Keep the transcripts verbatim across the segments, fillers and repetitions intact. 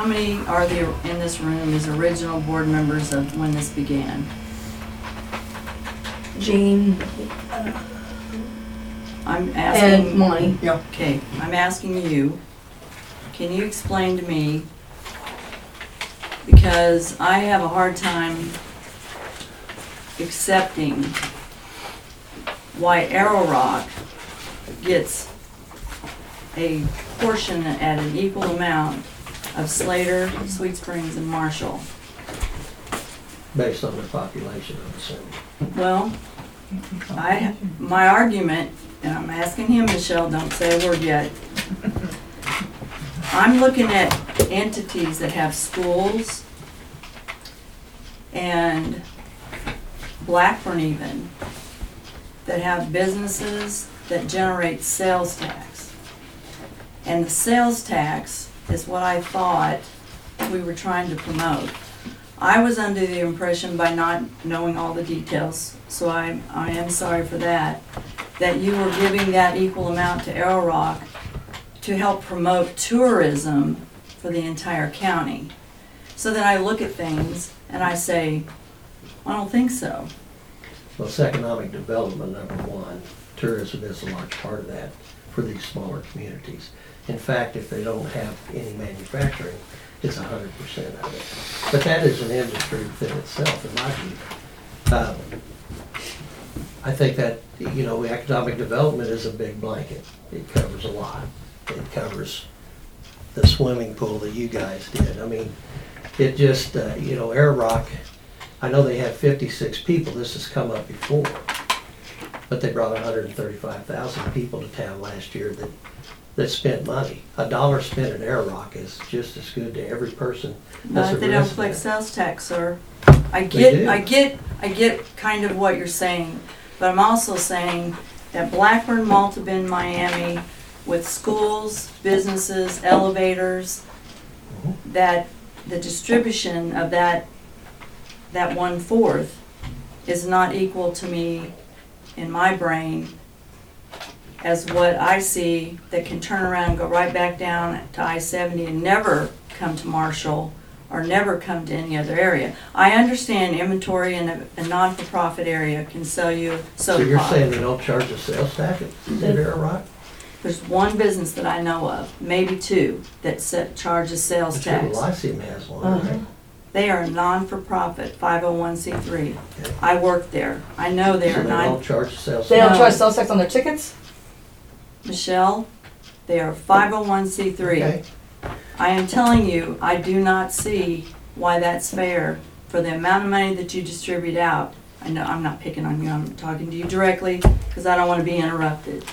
how many are there in this room as original board members of when this began? Jean I'm and asking, Monty. okay, I'm asking you, can you explain to me, because I have a hard time accepting why Arrow Rock gets a portion at an equal amount of Slater, Sweet Springs, and Marshall. Based on the population, I'm assuming. Well, I, my argument, and I'm asking him, Michelle, don't say a word yet. I'm looking at entities that have schools and Blackburn even, that have businesses that generate sales tax. And the sales tax is what I thought we were trying to promote. I was under the impression, by not knowing all the details, so I, I am sorry for that, that you were giving that equal amount to Arrow Rock to help promote tourism for the entire county. So then I look at things and I say, I don't think so. Well, it's economic development, number one. Tourism is a large part of that for these smaller communities. In fact, if they don't have any manufacturing, it's a hundred percent of it. But that is an industry within itself, in my view. Um, I think that, you know, economic development is a big blanket. It covers a lot. It covers the swimming pool that you guys did. I mean, it just, uh, you know, Air Rock, I know they have fifty-six people, this has come up before, but they brought one hundred thirty-five thousand people to town last year that, that spent money. A dollar spent at Air Rock is just as good to every person as But a they don't resident. collect sales tax, sir. I They get, do. I get, I get kind of what you're saying, but I'm also saying that Blackburn, Malta Bend, Miami, with schools, businesses, elevators, Mhm. that the distribution of that, that one-fourth is not equal to me in my brain as what I see that can turn around and go right back down to I seventy and never come to Marshall or never come to any other area. I understand inventory in a, a non-for-profit area can sell you So soda you're pop. saying they don't charge a sales tax at at Air Rock? There's one business that I know of, maybe two, that set, charges sales But your tax. Lyceum has one, Uh-huh. right? They are a non-for-profit, five oh one c three. Okay. I work there. I know they So are they non, don't charge a sales They tax? don't No. charge sales tax on their tickets? Michelle, they are five oh one c three. Okay. I am telling you, I do not see why that's fair for the amount of money that you distribute out. I know, I'm not picking on you, I'm talking to you directly, because I don't want to be interrupted.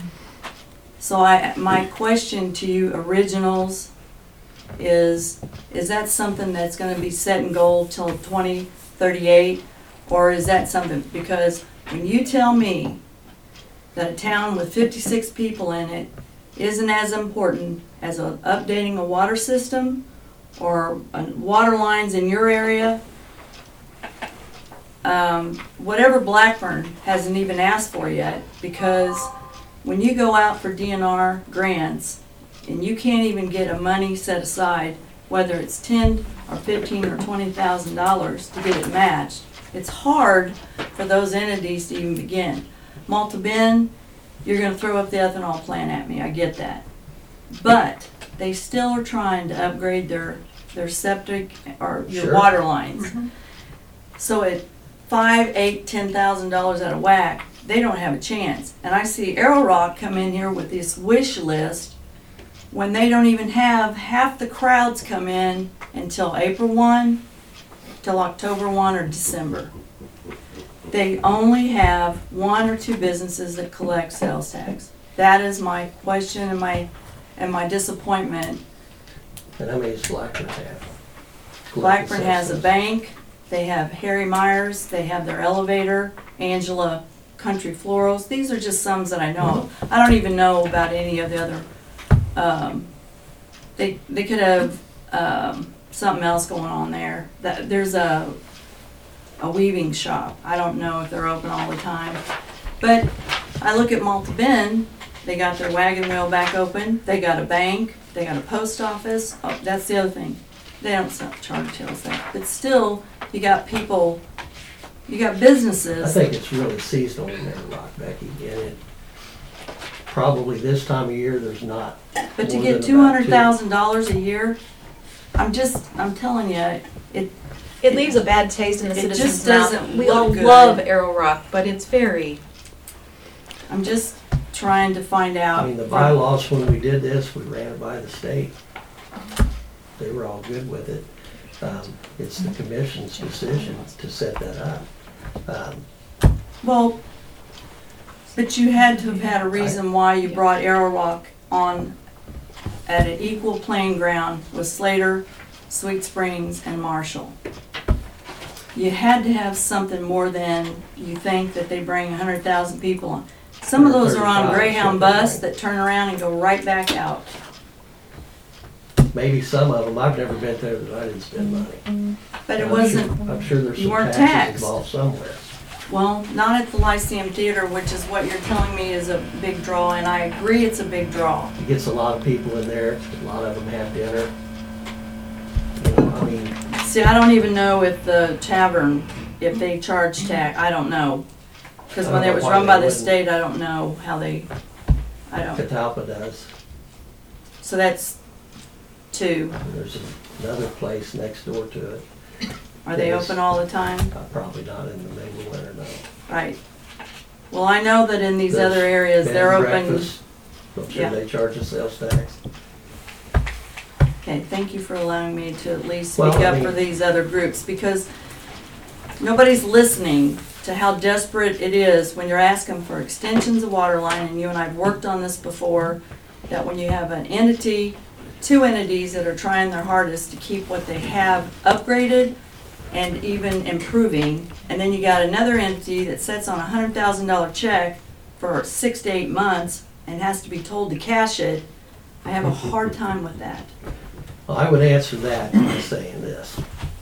So I, my question to you originals is, is that something that's gonna be set in gold till twenty thirty-eight? Or is that something, because when you tell me that a town with fifty-six people in it isn't as important as a, updating a water system or uh, water lines in your area, um, whatever Blackburn hasn't even asked for yet, because when you go out for D N R grants and you can't even get a money set aside, whether it's ten or fifteen or twenty thousand dollars to get it matched, it's hard for those entities to even begin. Malta Bend, you're gonna throw up the ethanol plant at me, I get that. But they still are trying to upgrade their, their septic or your Sure. water lines. So at five, eight, ten thousand dollars out of whack, they don't have a chance. And I see Arrow Rock come in here with this wish list when they don't even have half the crowds come in until April first, till October first or December. They only have one or two businesses that collect sales tax. That is my question and my, and my disappointment. And how many does Blackburn have? Blackburn has a bank, they have Harry Myers, they have their elevator, Angela Country Florals. These are just some that I know of. I don't even know about any of the other, um, they, they could have, um, something else going on there. That, there's a, a weaving shop. I don't know if they're open all the time. But I look at Malta Bend, they got their wagon wheel back open, they got a bank, they got a post office. Oh, that's the other thing. They don't sell charge tails that, but still, you got people, you got I businesses. think it's really seasonal in Little Rock, Becky, and it, probably this time of year, there's not. But to more get than two about hundred thousand dollars a year, I'm just, I'm telling you, it, It leaves a bad taste in the It just citizens' mouth. doesn't We all look good. love Arrow Rock, but it's very, I'm just trying to find out. I mean, the bylaws, when we did this, we ran it by the state. They were all good with it. Um, It's the commission's decision to set that up. Um, Well, but you had to have had a reason why you brought Arrow Rock on at an equal playing ground with Slater, Sweet Springs, and Marshall. You had to have something more than you think that they bring a hundred thousand people on. Some of those are on thirty-five, Greyhound something bus like- that turn around and go right back out. Maybe some of them, I've never been there that I didn't spend money. But it I'm wasn't, sure- I'm sure there's you some weren't taxes taxed. involved somewhere. well, not at the Lyceum Theater, which is what you're telling me is a big draw, and I agree it's a big draw. It gets a lot of people in there, a lot of them have dinner. You know, I mean, See, I don't even know if the tavern, if they charge tax, I don't know. Because I when don't it know was why run they by the wouldn't. state, I don't know how they, I don't, Catalpa does. so that's two. There's another place next door to it. Are they Yes. open all the time? Uh, Probably not in the middle of winter, no. Right. Well, I know that in these There's other areas, bed they're and open. breakfast. I'm sure Yeah. they charge a sales tax. Okay, thank you for allowing me to at least Well, speak I up mean- for these other groups, because nobody's listening to how desperate it is when you're asking for extensions of water line, and you and I've worked on this before, that when you have an entity, two entities that are trying their hardest to keep what they have upgraded and even improving, and then you got another entity that sits on a hundred thousand dollar check for six to eight months and has to be told to cash it, I have a hard time with that. Well, I would answer that by saying this.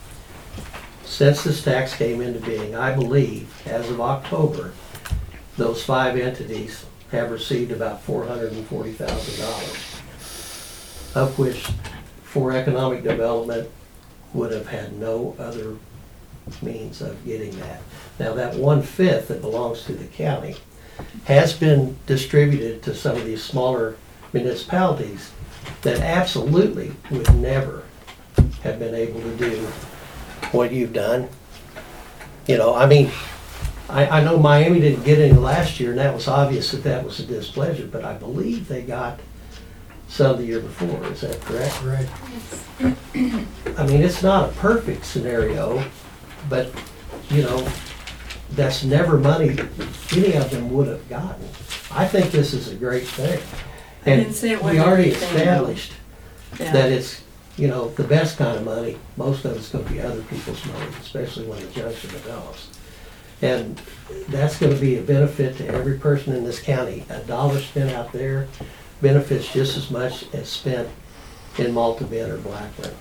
Since this tax came into being, I believe, as of October, those five entities have received about four hundred and forty thousand dollars, of which for economic development would have had no other means of getting that. Now, that one-fifth that belongs to the county has been distributed to some of these smaller municipalities that absolutely would never have been able to do what you've done. You know, I mean, I, I know Miami didn't get any last year, and that was obvious that that was a displeasure, but I believe they got some the year before, is that correct? Right. I mean, it's not a perfect scenario, but, you know, that's never money any of them would have gotten. I think this is a great thing. I And didn't say it we wasn't a already great thing, though. established Yeah. that it's, you know, the best kind of money. Most of it's gonna be other people's money, especially when the junction develops. And that's gonna be a benefit to every person in this county. A dollar spent out there benefits just as much as spent in Malta Bend or Blackburn.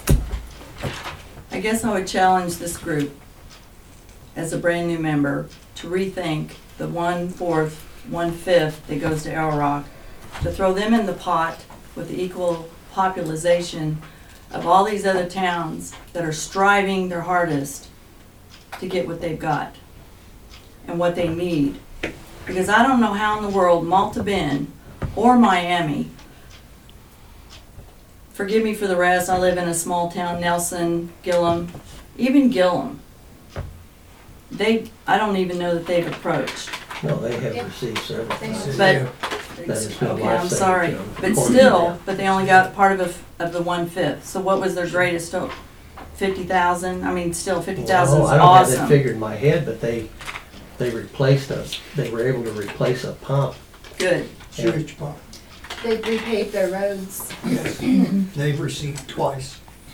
I guess I would challenge this group, as a brand-new member, to rethink the one-fourth, one-fifth that goes to Arrow Rock, to throw them in the pot with the equal popularization of all these other towns that are striving their hardest to get what they've got and what they need. Because I don't know how in the world Malta Bend or Miami, forgive me for the rest, I live in a small town, Nelson, Gillum, even Gillum. They, I don't even know that they've approached. No, they have received several times. But, Yeah. That has been okay, I'm life-saving sorry, to them, but according to still, them. but they only got part of, a- of the one-fifth. So what was their greatest, oh, fifty thousand? I mean, still, fifty thousand Well, is I don't have that awesome. figured in my head, but they, they replaced a, they were able to replace a pump. Good. Sewage pump. They've repaved their roads. Yes. They've received twice.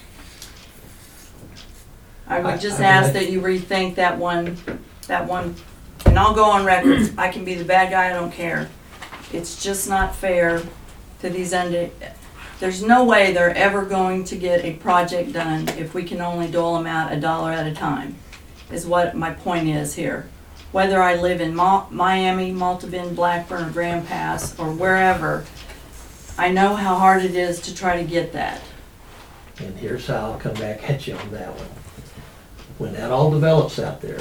I I- would just I mean, ask I- that you rethink that one, that one, and I'll go on record, I can be the bad guy, I don't care. It's just not fair to these under, there's no way they're ever going to get a project done if we can only dole them out a dollar at a time, is what my point is here. Whether I live in Ma- Miami, Malta Bend, Blackburn, or Grand Pass, or wherever, I know how hard it is to try to get that. And here's how I'll come back at you on that one. When that all develops out there,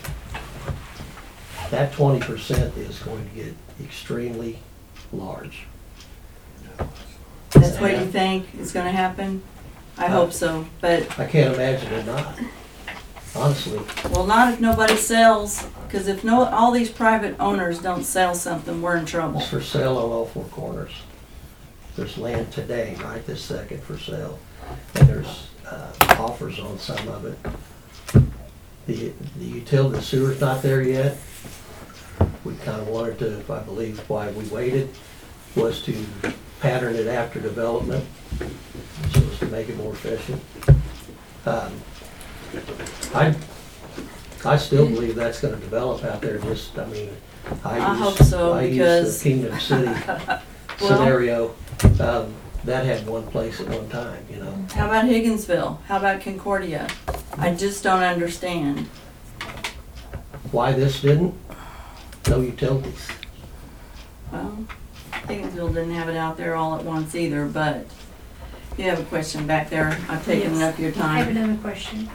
that twenty percent is going to get extremely large. That's what you think is gonna happen? I hope so, but, I can't imagine it not, honestly. well, not if nobody sells, because if no, all these private owners don't sell something, we're in trouble. It's for sale on all four corners. There's land today, right this second, for sale. And there's uh, offers on some of it. The, the utility, the sewer's not there yet. We kind of wanted to, I believe why we waited, was to pattern it after development, so as to make it more efficient. Um, I, I still believe that's gonna develop out there, just, I mean, I I use- hope so, I use because- the Kingdom City Well- scenario, um, that had one place at one time, you know? How about Higginsville? How about Concordia? I just don't understand. Why this didn't? No utilities. Well, Higginsville didn't have it out there all at once either, but you have a question back there. I've taken Yes. enough of your I have time. another question.